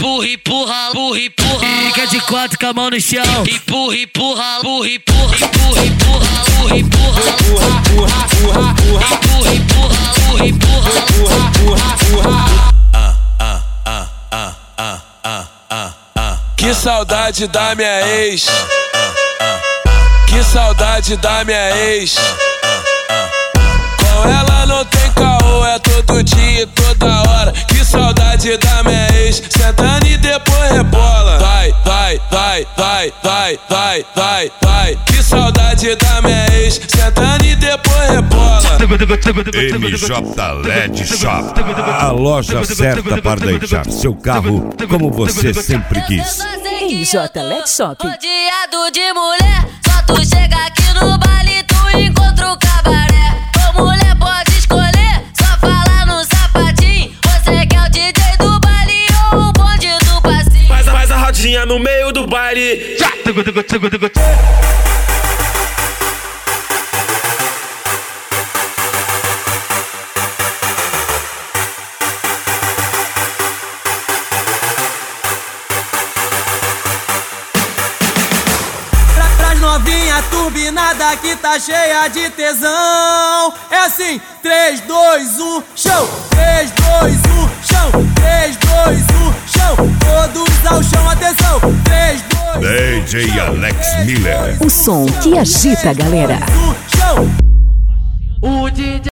empurra, empurra, empurra, empurra. Fica de quatro com a mão no chão. Empurra, empurra, empurra, empurra, empurra, empurra, empurra, empurra, empurra, empurra, empurra, empurra. Que saudade da minha ex. Que saudade da minha ex. Com ela não tem caô, é todo dia e toda hora. Que saudade da minha ex. Sentando e depois rebola. Vai, vai, vai, vai, vai, vai, vai, vai. Que saudade da minha ex. Sentando e depois rebola. MJ LED Shop, a loja certa para deixar seu carro como você sempre quis. MJ LED Shop. Rodeado de mulher, só tu chega aqui no baile, tu encontra o cabaré. Ô mulher, pode escolher, só falar no sapatinho. Você quer o DJ do baile ou o bonde do passinho? Faz a rodinha no meio do baile. Novinha turbinada que tá cheia de tesão. É assim, 3, 2, 1, chão. 3, 2, 1, chão. 3, 2, 1, chão. Todos ao chão, atenção. 3, 2, 1, DJ Alex Miller. O som que agita a galera.